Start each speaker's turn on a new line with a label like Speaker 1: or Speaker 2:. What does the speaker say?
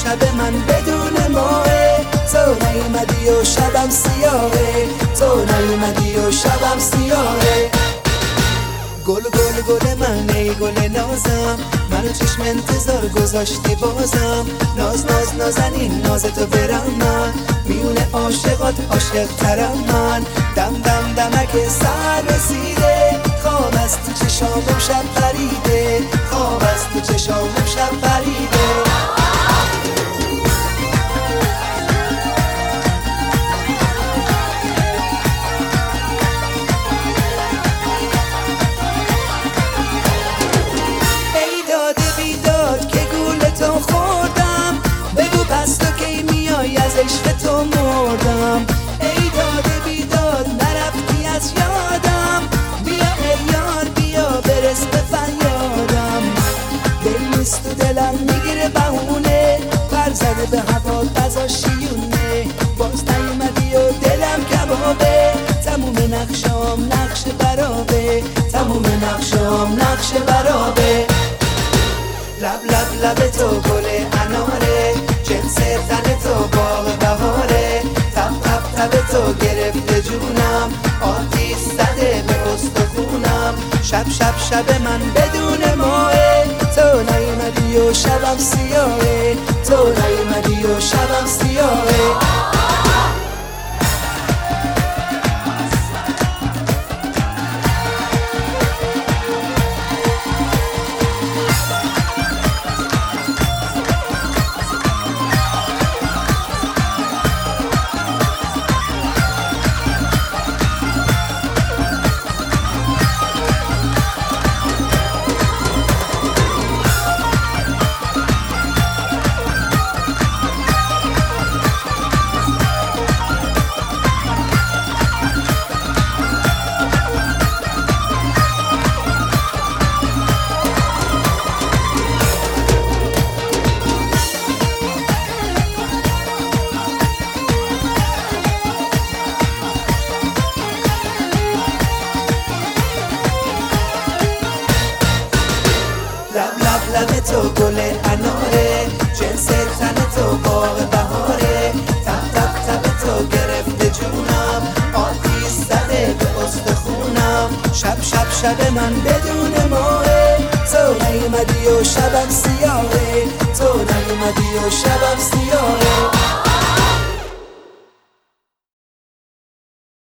Speaker 1: شب من بدون ماه، تو نیومدی و شبم سیاهه، تو نیومدی و شبم سیاهه. گل گل گل من ای گل نازم، منو چشم انتظار گذاشتی بازم. ناز ناز نازنین ناز تو برم من، میونه عاشقات عاشق ترم من. دم دم دمک سر رسیده، خواب از تو چشامم شب پریده، خواب از تو چشامم شب پریده. عشق تو مردم ای داده بیداد، نرفتی از یادم. بیا ای یار بیا برس به فریادم. دل نیست تو دلم میگیره بهونه، پر زده به هوا غذا شیونه. باز نیومدی و دلم کبابه، تموم نقشام نقش برابه، تموم نقشام نقش برابه. لب لب لب تو گل اناره، جنس تن تو باغ بهاره. تب تب تب تو گرفته جونم، آتیش زده به استخونم. شب شب شب من بدون ماه، تو نیومدی و شبم سیاهه، تو نیومدی و شبم سیاهه. لب تو گل اناره، جنس تن تو باغ بهاره. تب تب تب تو گرفته جونم، آتیش زده به استخونم. شب شب شب من بدون ماه، تو نیومدی و شبم سیاهه، تو نیومدی و شبم